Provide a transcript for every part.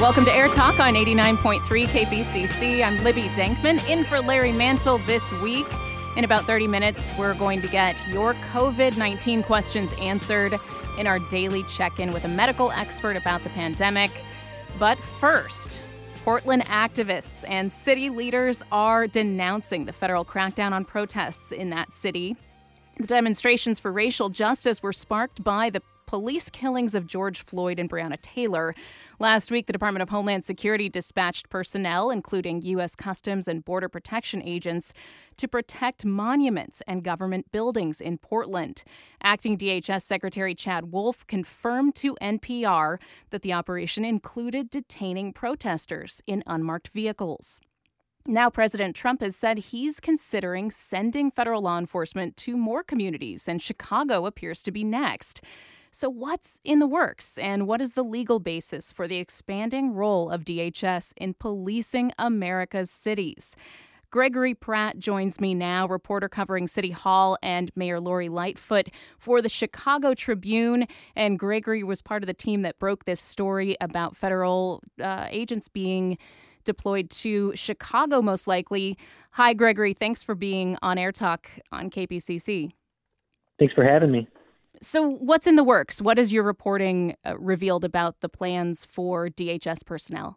Welcome to Air Talk on 89.3 KPCC. I'm Libby Dankman, in for Larry Mantle this week. In about 30 minutes, we're going to get your COVID-19 questions answered in our daily check-in with a medical expert about the pandemic. But first, Portland activists and city leaders are denouncing the federal crackdown on protests in that city. The demonstrations for racial justice were sparked by the police killings of George Floyd and Breonna Taylor. Last week, the Department of Homeland Security dispatched personnel, including U.S. Customs and Border Protection agents, to protect monuments and government buildings in Portland. Acting DHS Secretary Chad Wolf confirmed to NPR that the operation included detaining protesters in unmarked vehicles. Now, President Trump has said he's considering sending federal law enforcement to more communities, and Chicago appears to be next. So what's in the works, and what is the legal basis for the expanding role of DHS in policing America's cities? Gregory Pratt joins me now, reporter covering City Hall and Mayor Lori Lightfoot for the Chicago Tribune. And Gregory was part of the team that broke this story about federal agents being deployed to Chicago, most likely. Hi, Gregory. Thanks for being on Air Talk on KPCC. Thanks for having me. So what's in the works? What has your reporting revealed about the plans for DHS personnel?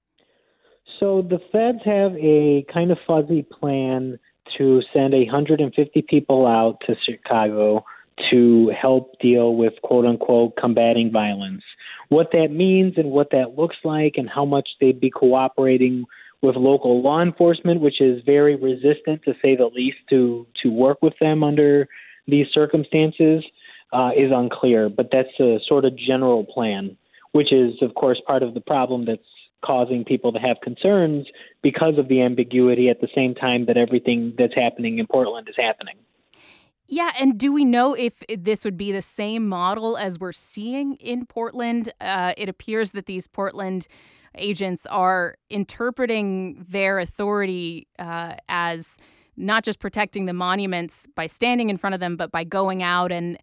So the feds have a kind of fuzzy plan to send 150 people out to Chicago to help deal with, quote unquote, combating violence. What that means and what that looks like and how much they'd be cooperating with local law enforcement, which is very resistant, to say the least, to work with them under these circumstances, is unclear. But that's a sort of general plan, which is, of course, part of the problem that's causing people to have concerns because of the ambiguity at the same time that everything that's happening in Portland is happening. Yeah, and do we know if this would be the same model as we're seeing in Portland? It appears that these Portland agents are interpreting their authority as not just protecting the monuments by standing in front of them, but by going out and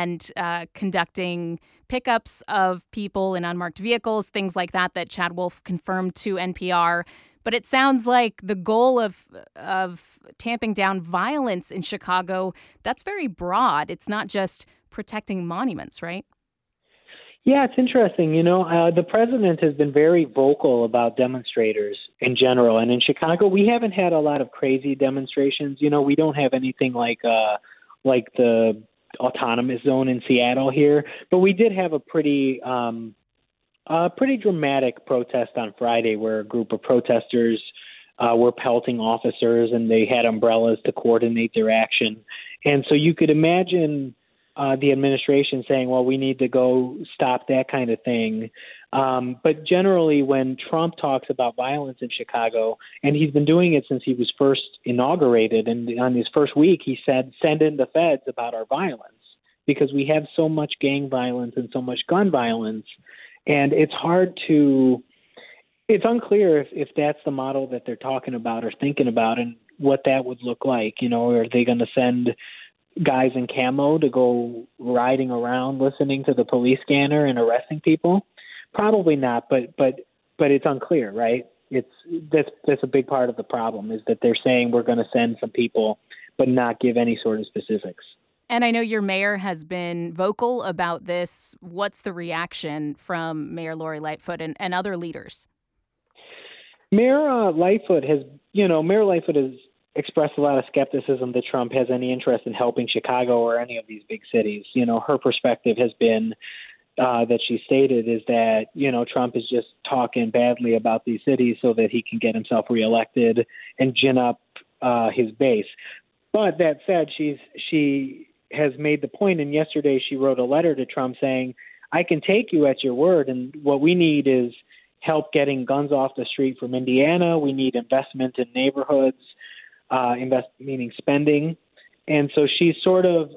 conducting pickups of people in unmarked vehicles, things like that Chad Wolf confirmed to NPR. But it sounds like the goal of tamping down violence in Chicago, that's very broad. It's not just protecting monuments, right? Yeah, it's interesting. The president has been very vocal about demonstrators in general. And in Chicago, we haven't had a lot of crazy demonstrations. We don't have anything like the autonomous zone in Seattle here. But we did have a pretty dramatic protest on Friday where a group of protesters were pelting officers and they had umbrellas to coordinate their action. And so you could imagine the administration saying, well, we need to go stop that kind of thing. But generally, when Trump talks about violence in Chicago, and he's been doing it since he was first inaugurated, and on his first week, he said, send in the feds about our violence, because we have so much gang violence and so much gun violence. And it's unclear if that's the model that they're talking about or thinking about and what that would look like. Are they going to send guys in camo to go riding around listening to the police scanner and arresting people? Probably not, but it's unclear, right? That's a big part of the problem, is that they're saying we're going to send some people but not give any sort of specifics. And I know your mayor has been vocal about this. What's the reaction from Mayor Lori Lightfoot and other leaders? Mayor Lightfoot has expressed a lot of skepticism that Trump has any interest in helping Chicago or any of these big cities. Her perspective has been that she stated is that, Trump is just talking badly about these cities so that he can get himself reelected and gin up his base. But that said, she has made the point, and yesterday she wrote a letter to Trump saying, I can take you at your word, and what we need is help getting guns off the street from Indiana. We need investment in neighborhoods, meaning spending. And so she's sort of,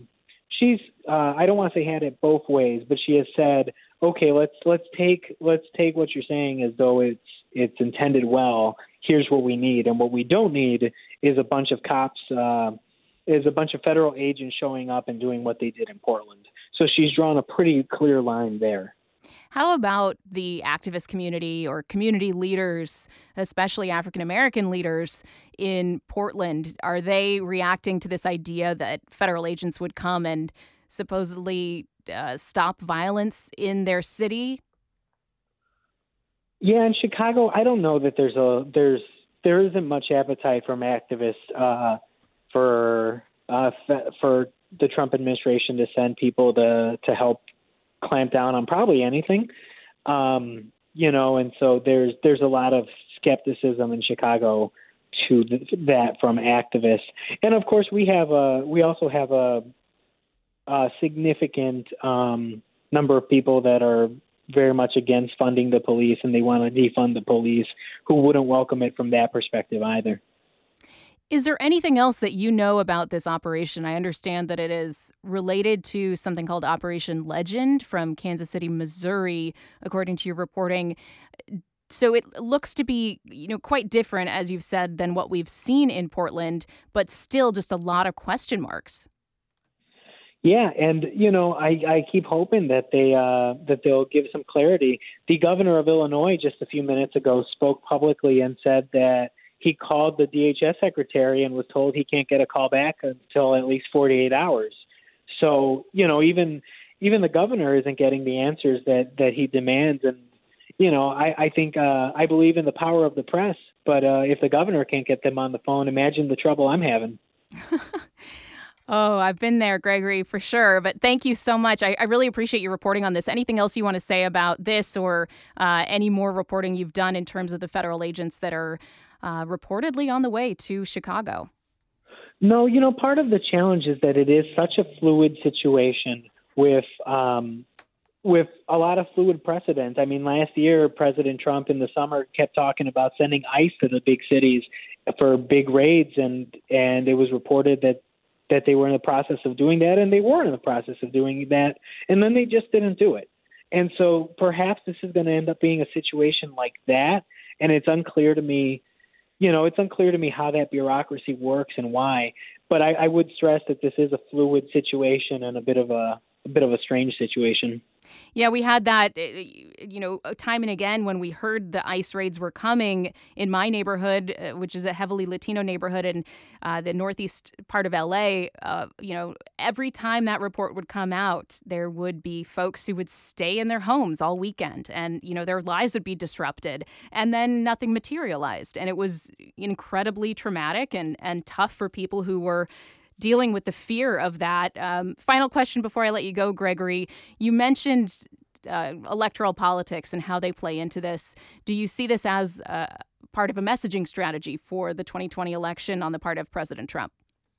I don't want to say had it both ways, but she has said, okay, let's take what you're saying as though it's intended well. Here's what we need. And what we don't need is a bunch of cops, is a bunch of federal agents showing up and doing what they did in Portland. So she's drawn a pretty clear line there. How about the activist community or community leaders, especially African American leaders in Portland? Are they reacting to this idea that federal agents would come and supposedly stop violence in their city? Yeah, in Chicago, I don't know that there isn't much appetite from activists for the Trump administration to send people to help clamp down on probably anything. And so there's a lot of skepticism in Chicago to that from activists, and of course we also have a significant number of people that are very much against funding the police, and they want to defund the police, who wouldn't welcome it from that perspective either. Is there anything else that you know about this operation? I understand that it is related to something called Operation Legend from Kansas City, Missouri, according to your reporting. So it looks to be, quite different, as you've said, than what we've seen in Portland, but still just a lot of question marks. Yeah, and I keep hoping that they'll give some clarity. The governor of Illinois just a few minutes ago spoke publicly and said that he called the DHS secretary and was told he can't get a call back until at least 48 hours. So, even the governor isn't getting the answers that he demands. And, I think I believe in the power of the press. But if the governor can't get them on the phone, imagine the trouble I'm having. Oh, I've been there, Gregory, for sure. But thank you so much. I really appreciate you reporting on this. Anything else you want to say about this or any more reporting you've done in terms of the federal agents that are reportedly on the way to Chicago? No, part of the challenge is that it is such a fluid situation with a lot of fluid precedent. I mean, last year, President Trump in the summer kept talking about sending ICE to the big cities for big raids, and it was reported that they were in the process of doing that, and they were in the process of doing that, and then they just didn't do it. And so perhaps this is going to end up being a situation like that, and it's unclear to me how that bureaucracy works and why. But I would stress that this is a fluid situation and a bit of a strange situation. Yeah, we had that, time and again when we heard the ICE raids were coming in my neighborhood, which is a heavily Latino neighborhood in the northeast part of L.A., every time that report would come out, there would be folks who would stay in their homes all weekend and, their lives would be disrupted and then nothing materialized. And it was incredibly traumatic and tough for people who were dealing with the fear of that. Final question before I let you go, Gregory. You mentioned electoral politics and how they play into this. Do you see this as part of a messaging strategy for the 2020 election on the part of President Trump?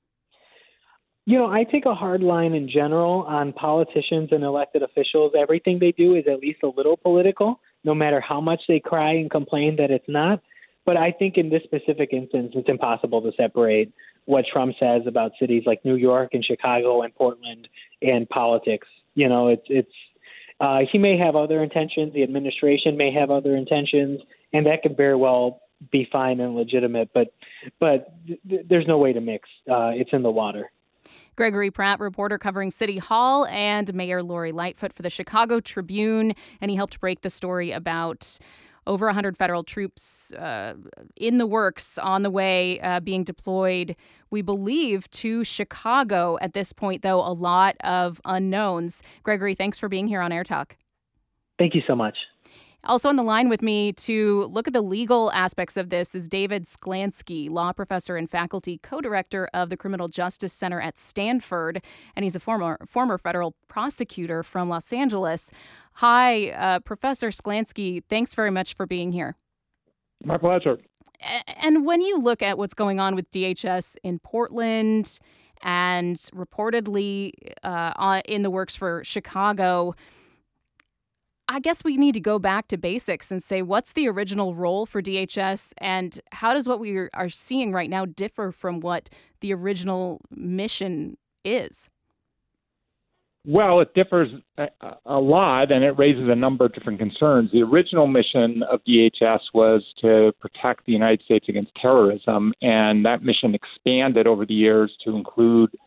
I take a hard line in general on politicians and elected officials. Everything they do is at least a little political, no matter how much they cry and complain that it's not. But I think in this specific instance, it's impossible to separate what Trump says about cities like New York and Chicago and Portland and politics. He may have other intentions. The administration may have other intentions, and that could very well be fine and legitimate. But there's no way to mix. It's in the water. Gregory Pratt, reporter covering City Hall, and Mayor Lori Lightfoot for the Chicago Tribune, and he helped break the story about over 100 federal troops in the works, on the way, being deployed, we believe, to Chicago. At this point, though, a lot of unknowns. Gregory, thanks for being here on Air Talk. Thank you so much. Also on the line with me to look at the legal aspects of this is David Sklansky, law professor and faculty co-director of the Criminal Justice Center at Stanford, and he's a former federal prosecutor from Los Angeles. Hi, Professor Sklansky. Thanks very much for being here. My pleasure. And when you look at what's going on with DHS in Portland and reportedly in the works for Chicago, I guess we need to go back to basics and say, what's the original role for DHS and how does what we are seeing right now differ from what the original mission is? Well, it differs a lot, and it raises a number of different concerns. The original mission of DHS was to protect the United States against terrorism, and that mission expanded over the years to include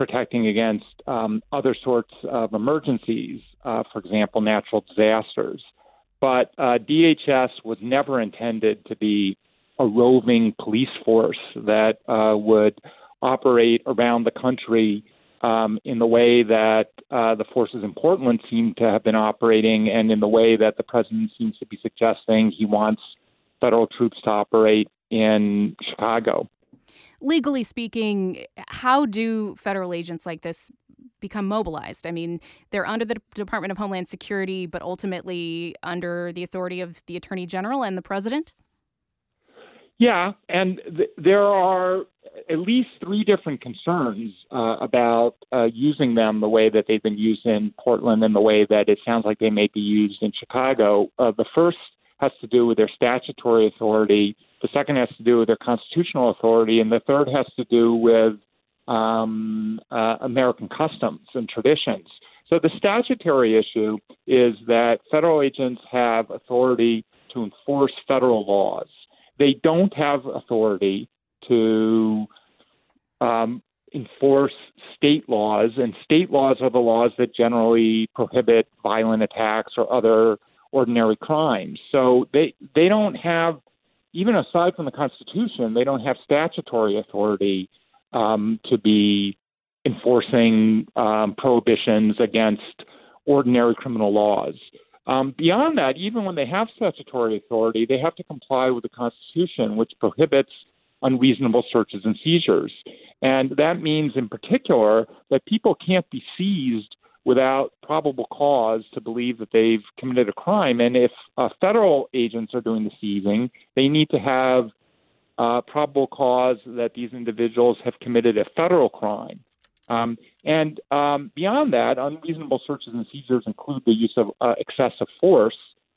protecting against other sorts of emergencies, for example, natural disasters. But DHS was never intended to be a roving police force that would operate around the country in the way that the forces in Portland seem to have been operating, and in the way that the president seems to be suggesting he wants federal troops to operate in Chicago. Legally speaking, how do federal agents like this become mobilized? I mean, they're under the Department of Homeland Security, but ultimately under the authority of the Attorney General and the president? Yeah, and there are at least three different concerns about using them the way that they've been used in Portland and the way that it sounds like they may be used in Chicago. The first has to do with their statutory authority. The second has to do with their constitutional authority. And the third has to do with American customs and traditions. So the statutory issue is that federal agents have authority to enforce federal laws. They don't have authority to enforce state laws, and state laws are the laws that generally prohibit violent attacks or other ordinary crimes. So they don't have, even aside from the Constitution, they don't have statutory authority to be enforcing prohibitions against ordinary criminal laws. Beyond that, even when they have statutory authority, they have to comply with the Constitution, which prohibits unreasonable searches and seizures. And that means, in particular, that people can't be seized without probable cause to believe that they've committed a crime. And if federal agents are doing the seizing, they need to have probable cause that these individuals have committed a federal crime. And beyond that, unreasonable searches and seizures include the use of excessive force.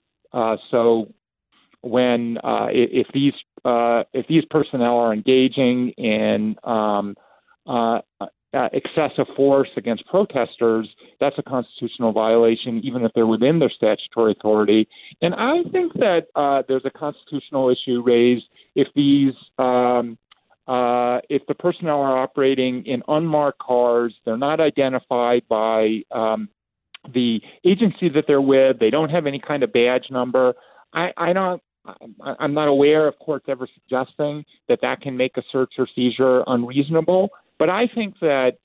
So when if these personnel are engaging in excessive force against protesters, that's a constitutional violation, even if they're within their statutory authority. And I think that there's a constitutional issue raised if the personnel are operating in unmarked cars, they're not identified by the agency that they're with, they don't have any kind of badge number. I'm not aware of courts ever suggesting that can make a search or seizure unreasonable. But I think that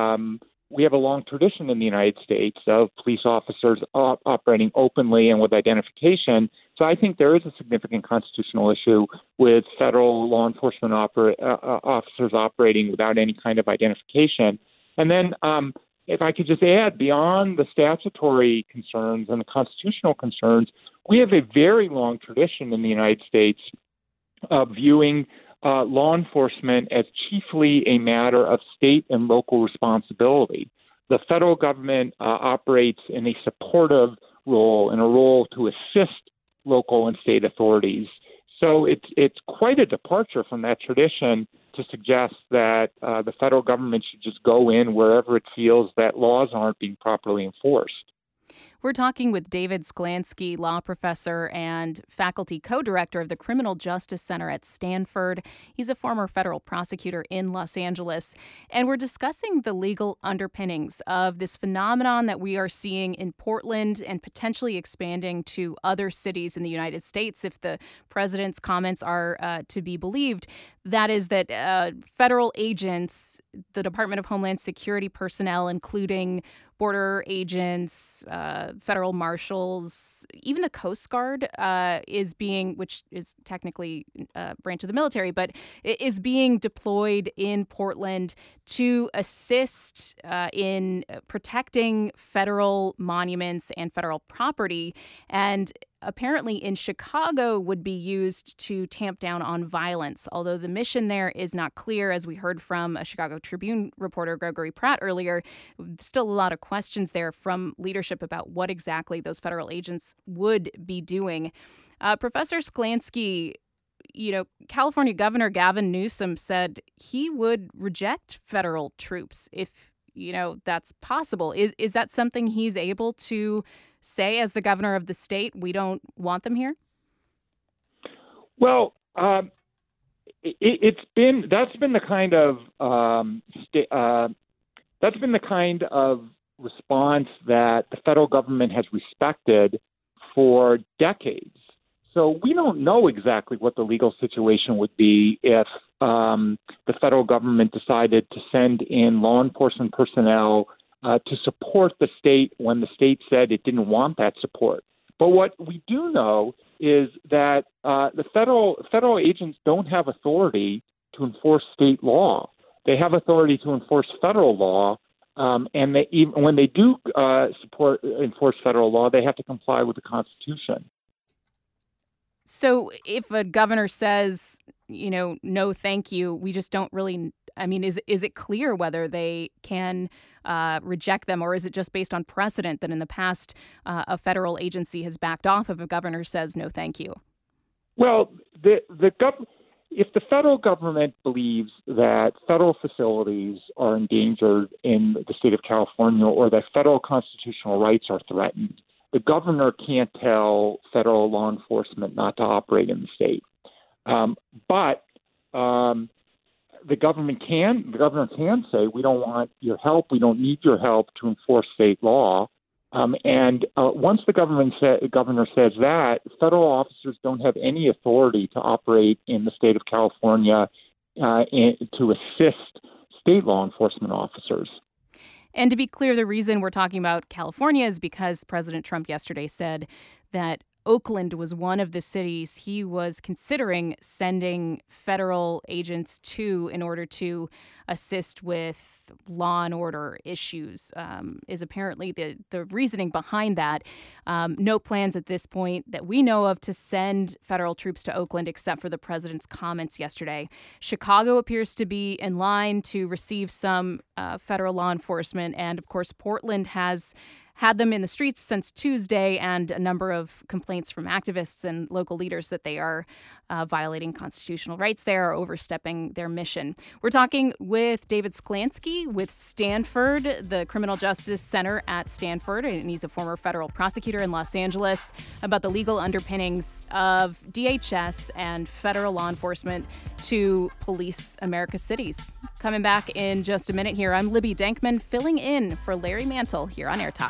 we have a long tradition in the United States of police officers operating openly and with identification. So I think there is a significant constitutional issue with federal law enforcement officers operating without any kind of identification. And then if I could just add, beyond the statutory concerns and the constitutional concerns, we have a very long tradition in the United States of viewing law enforcement as chiefly a matter of state and local responsibility. The federal government operates in a supportive role, in a role to assist local and state authorities. So it's quite a departure from that tradition to suggest that the federal government should just go in wherever it feels that laws aren't being properly enforced. We're talking with David Sklansky, law professor and faculty co-director of the Criminal Justice Center at Stanford. He's a former federal prosecutor in Los Angeles. And we're discussing the legal underpinnings of this phenomenon that we are seeing in Portland and potentially expanding to other cities in the United States if the president's comments are to be believed. That is that federal agents, the Department of Homeland Security personnel, including border agents, federal marshals, even the Coast Guard which is technically a branch of the military, but is being deployed in Portland to assist in protecting federal monuments and federal property. And apparently in Chicago would be used to tamp down on violence, although the mission there is not clear, as we heard from a Chicago Tribune reporter, Gregory Pratt, earlier. Still a lot of questions there from leadership about what exactly those federal agents would be doing. Professor Sklansky, California Governor Gavin Newsom said he would reject federal troops if, that's possible. Is that something he's able to say as the governor of the state? We don't want them here? Well, that's been the kind of that's been the kind of response that the federal government has respected for decades. So we don't know exactly what the legal situation would be if the federal government decided to send in law enforcement personnel to support the state when the state said it didn't want that support. But what we do know is that the federal agents don't have authority to enforce state law. They have authority to enforce federal law, and even when they do enforce federal law, they have to comply with the Constitution. So if a governor says, no, thank you, we just don't really, is it clear whether they can reject them, or is it just based on precedent that in the past a federal agency has backed off if a governor says no, thank you? Well, if the federal government believes that federal facilities are endangered in the state of California or that federal constitutional rights are threatened, the governor can't tell federal law enforcement not to operate in the state. But the governor can say, we don't want your help, we don't need your help to enforce state law. Once the governor says that, federal officers don't have any authority to operate in the state of California to assist state law enforcement officers. And to be clear, the reason we're talking about California is because President Trump yesterday said that Oakland was one of the cities he was considering sending federal agents to in order to assist with law and order issues, is apparently the reasoning behind that. No plans at this point that we know of to send federal troops to Oakland except for the president's comments yesterday. Chicago appears to be in line to receive some federal law enforcement. And, of course, Portland has had them in the streets since Tuesday, and a number of complaints from activists and local leaders that they are violating constitutional rights there, or overstepping their mission. We're talking with David Sklansky with Stanford, the Criminal Justice Center at Stanford, and he's a former federal prosecutor in Los Angeles, about the legal underpinnings of DHS and federal law enforcement to police America's cities. Coming back in just a minute here, I'm Libby Denkman, filling in for Larry Mantle here on Air Talk.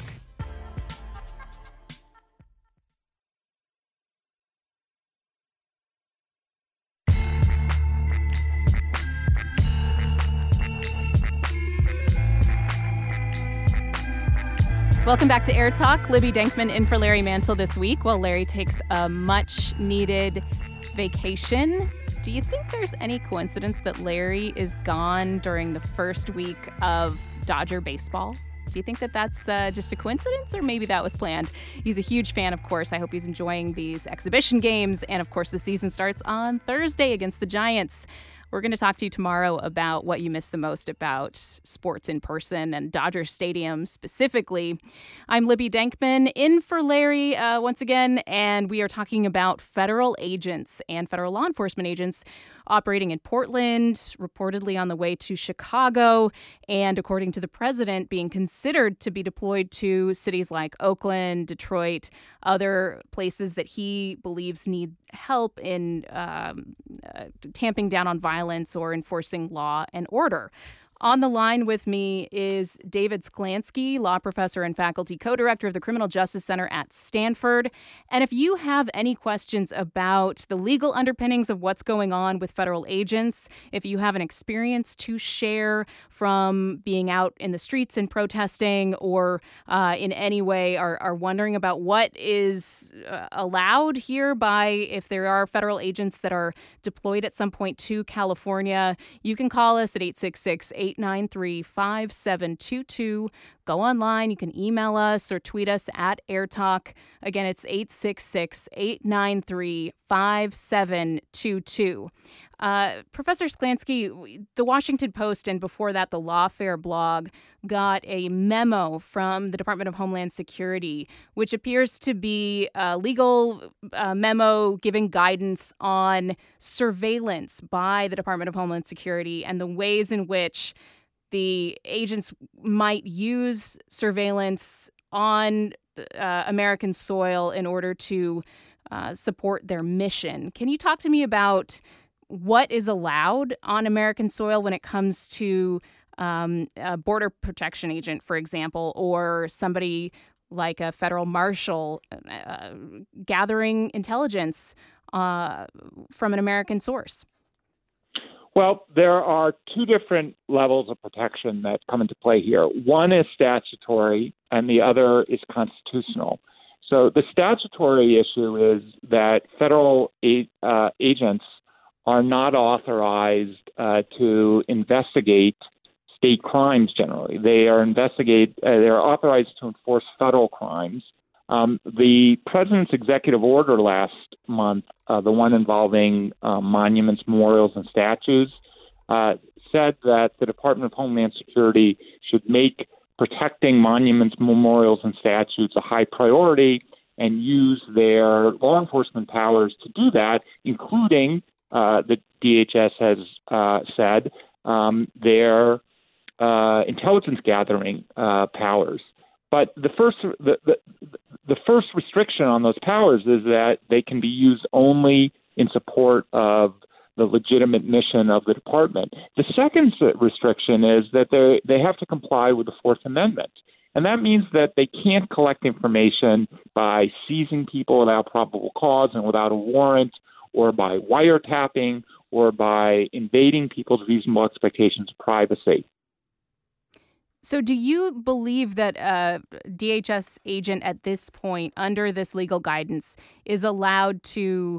Welcome back to Air Talk. Libby Denkman in for Larry Mantle this week while Larry takes a much-needed vacation. Do you think there's any coincidence that Larry is gone during the first week of Dodger baseball? Do you think that that's just a coincidence, or maybe that was planned? He's a huge fan, of course. I hope he's enjoying these exhibition games. And, of course, the season starts on Thursday against the Giants. We're going to talk to you tomorrow about what you miss the most about sports in person and Dodger Stadium specifically. I'm Libby Denkman in for Larry once again, and we are talking about federal agents and federal law enforcement agents operating in Portland, reportedly on the way to Chicago, and according to the president, being considered to be deployed to cities like Oakland, Detroit, other places that he believes need help in tamping down on violence or enforcing law and order. On the line with me is David Sklansky, law professor and faculty co-director of the Criminal Justice Center at Stanford. And if you have any questions about the legal underpinnings of what's going on with federal agents, if you have an experience to share from being out in the streets and protesting, or in any way are wondering about what is allowed here by if there are federal agents that are deployed at some point to California, you can call us at 866-893-5722. Go online. You can email us or tweet us at AirTalk. Again, it's 866-893-5722. Professor Sklansky, the Washington Post and before that the Lawfare blog got a memo from the Department of Homeland Security, which appears to be a legal memo giving guidance on surveillance by the Department of Homeland Security and the ways in which the agents might use surveillance on American soil in order to support their mission. Can you talk to me about what is allowed on American soil when it comes to a border protection agent, for example, or somebody like a federal marshal gathering intelligence from an American source? Well, there are two different levels of protection that come into play here. One is statutory, and the other is constitutional. So the statutory issue is that federal agents are not authorized to investigate state crimes generally. They are authorized to enforce federal crimes. The president's executive order last month, the one involving monuments, memorials, and statues, said that the Department of Homeland Security should make protecting monuments, memorials, and statues a high priority and use their law enforcement powers to do that, including, the DHS has said, their intelligence gathering powers. But the first restriction on those powers is that they can be used only in support of the legitimate mission of the department. The second restriction is that they have to comply with the Fourth Amendment. And that means that they can't collect information by seizing people without probable cause and without a warrant, or by wiretapping, or by invading people's reasonable expectations of privacy. So do you believe that a DHS agent at this point, under this legal guidance, is allowed to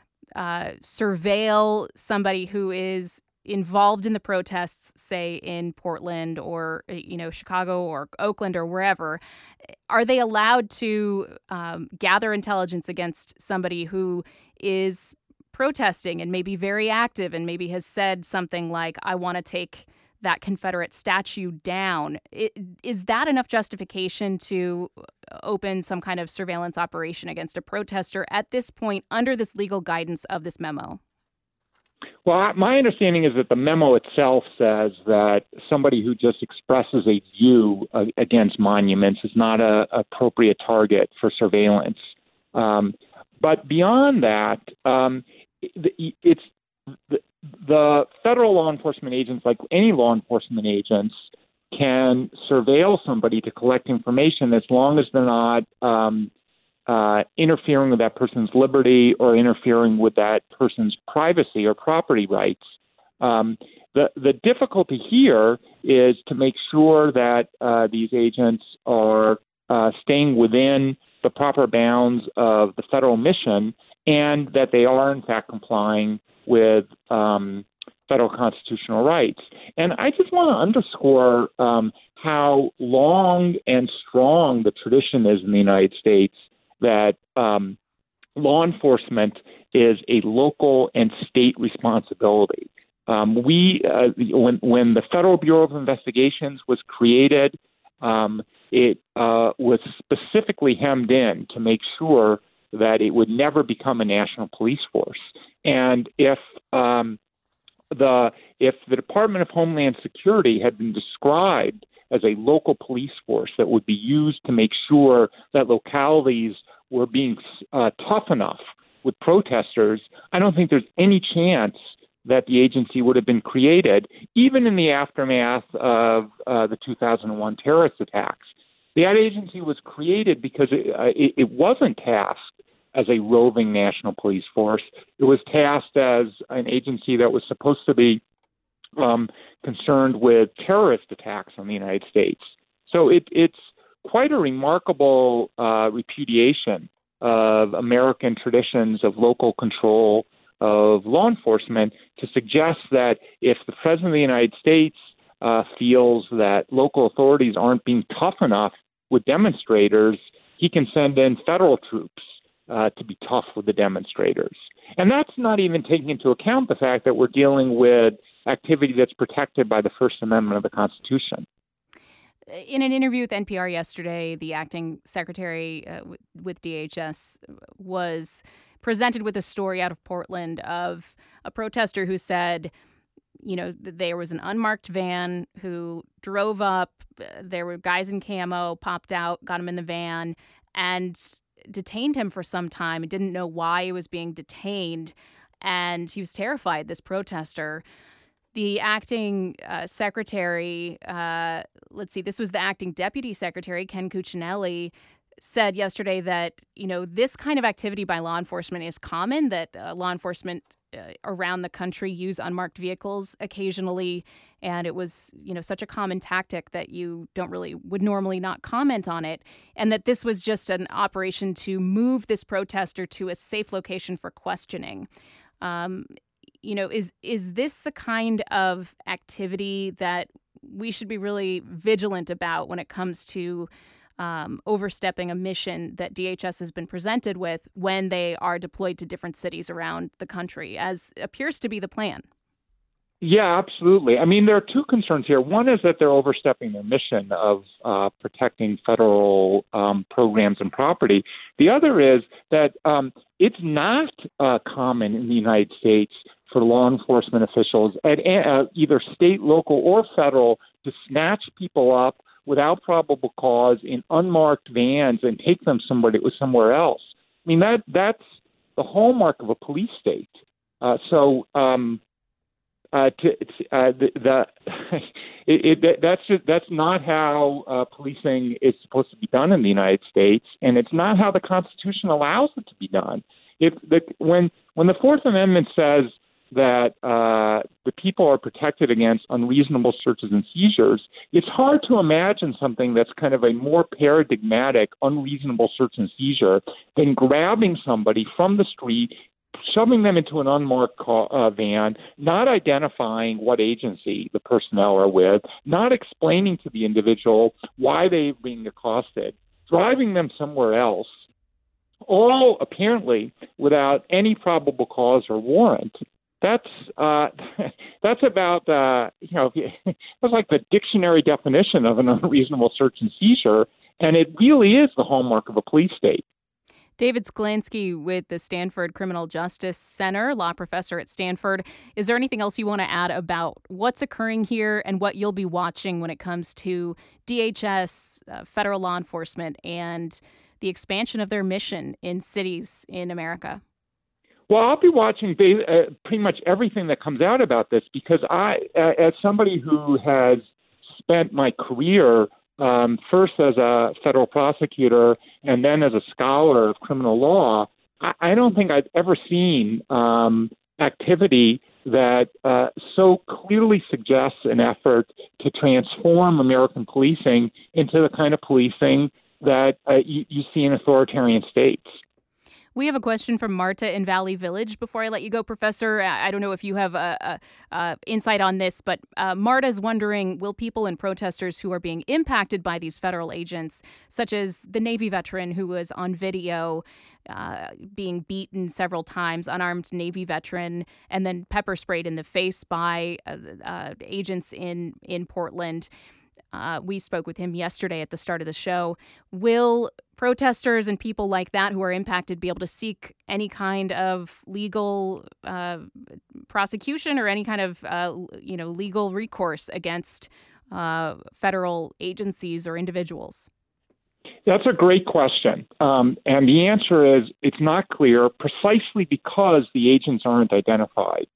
surveil somebody who is involved in the protests, say in Portland or Chicago or Oakland or wherever? Are they allowed to gather intelligence against somebody who is protesting and maybe very active and maybe has said something like, I want to take that Confederate statue down? Is that enough justification to open some kind of surveillance operation against a protester at this point under this legal guidance of this memo? Well, my understanding is that the memo itself says that somebody who just expresses a view against monuments is not an appropriate target for surveillance. But beyond that, it's the federal law enforcement agents, like any law enforcement agents, can surveil somebody to collect information as long as they're not interfering with that person's liberty or interfering with that person's privacy or property rights. The difficulty here is to make sure that these agents are staying within the proper bounds of the federal mission, and that they are, in fact, complying with federal constitutional rights. And I just want to underscore how long and strong the tradition is in the United States that law enforcement is a local and state responsibility. When the Federal Bureau of Investigations was created, it was specifically hemmed in to make sure that it would never become a national police force. And if the Department of Homeland Security had been described as a local police force that would be used to make sure that localities were being tough enough with protesters, I don't think there's any chance that the agency would have been created, even in the aftermath of the 2001 terrorist attacks. The ad agency was created because it wasn't tasked as a roving national police force. It was tasked as an agency that was supposed to be concerned with terrorist attacks on the United States. So it's quite a remarkable repudiation of American traditions of local control of law enforcement to suggest that if the President of the United States feels that local authorities aren't being tough enough with demonstrators, he can send in federal troops to be tough with the demonstrators. And that's not even taking into account the fact that we're dealing with activity that's protected by the First Amendment of the Constitution. In an interview with NPR yesterday, the acting secretary with DHS was presented with a story out of Portland of a protester who said, there was an unmarked van who drove up, there were guys in camo, popped out, got him in the van, and detained him for some time and didn't know why he was being detained. And he was terrified, this protester. The acting secretary, this was the acting deputy secretary, Ken Cuccinelli, said yesterday that, this kind of activity by law enforcement is common, that law enforcement around the country use unmarked vehicles occasionally. And it was, such a common tactic that you would normally not comment on it. And that this was just an operation to move this protester to a safe location for questioning. Is this the kind of activity that we should be really vigilant about when it comes to overstepping a mission that DHS has been presented with when they are deployed to different cities around the country, as appears to be the plan? Yeah, absolutely. I mean, there are two concerns here. One is that they're overstepping their mission of protecting federal programs and property. The other is that it's not common in the United States for law enforcement officials at either state, local, or federal to snatch people up without probable cause in unmarked vans and take them somewhere else. I mean, that's the hallmark of a police state. That's not how policing is supposed to be done in the United States, and it's not how the Constitution allows it to be done. When the Fourth Amendment says that the people are protected against unreasonable searches and seizures, it's hard to imagine something that's kind of a more paradigmatic unreasonable search and seizure than grabbing somebody from the street, shoving them into an unmarked van, not identifying what agency the personnel are with, not explaining to the individual why they're being accosted, driving them somewhere else, all apparently without any probable cause or warrant. That's about that's like the dictionary definition of an unreasonable search and seizure, and it really is the hallmark of a police state. David Sklansky with the Stanford Criminal Justice Center, law professor at Stanford. Is there anything else you want to add about what's occurring here and what you'll be watching when it comes to DHS, federal law enforcement, and the expansion of their mission in cities in America? Well, I'll be watching pretty much everything that comes out about this because I, as somebody who has spent my career first as a federal prosecutor and then as a scholar of criminal law, I don't think I've ever seen activity that so clearly suggests an effort to transform American policing into the kind of policing that you see in authoritarian states. We have a question from Marta in Valley Village. Before I let you go, Professor, I don't know if you have insight on this, but Marta's wondering, will people and protesters who are being impacted by these federal agents, such as the Navy veteran who was on video being beaten several times, unarmed Navy veteran, and then pepper sprayed in the face by agents in Portland. We spoke with him yesterday at the start of the show. Will protesters and people like that who are impacted be able to seek any kind of legal prosecution or any kind of legal recourse against federal agencies or individuals? That's a great question. And the answer is it's not clear precisely because the agents aren't identified.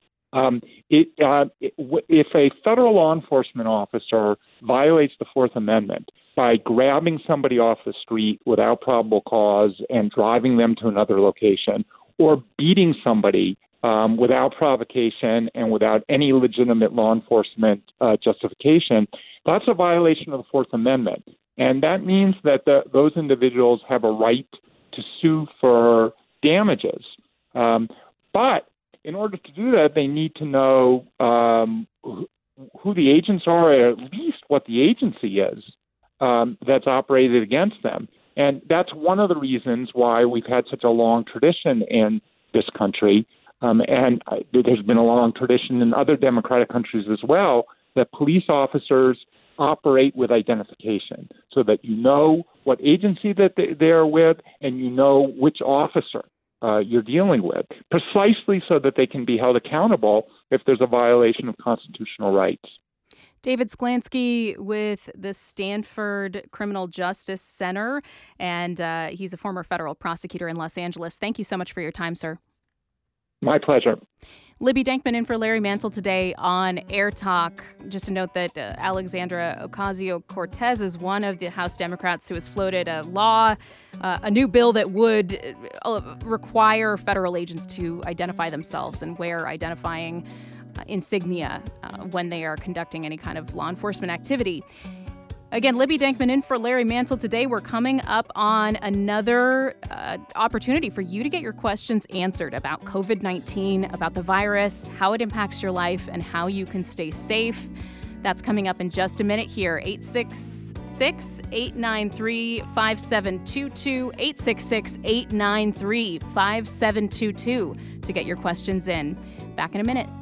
If a federal law enforcement officer violates the Fourth Amendment by grabbing somebody off the street without probable cause and driving them to another location, or beating somebody without provocation and without any legitimate law enforcement justification, that's a violation of the Fourth Amendment. And that means that those individuals have a right to sue for damages. But in order to do that, they need to know who the agents are, or at least what the agency is that's operated against them. And that's one of the reasons why we've had such a long tradition in this country, and there's been a long tradition in other democratic countries as well, that police officers operate with identification so that you know what agency that they're with and you know which officer you're dealing with, precisely so that they can be held accountable if there's a violation of constitutional rights. David Sklansky with the Stanford Criminal Justice Center, and he's a former federal prosecutor in Los Angeles. Thank you so much for your time, sir. My pleasure. Libby Denkman in for Larry Mantle today on Air Talk. Just to note that Alexandra Ocasio-Cortez is one of the House Democrats who has floated a law, a new bill that would require federal agents to identify themselves and wear identifying insignia when they are conducting any kind of law enforcement activity. Again, Libby Denkman in for Larry Mantle today. We're coming up on another opportunity for you to get your questions answered about COVID-19, about the virus, how it impacts your life, and how you can stay safe. That's coming up in just a minute here. 866-893-5722, 866-893-5722 to get your questions in. Back in a minute.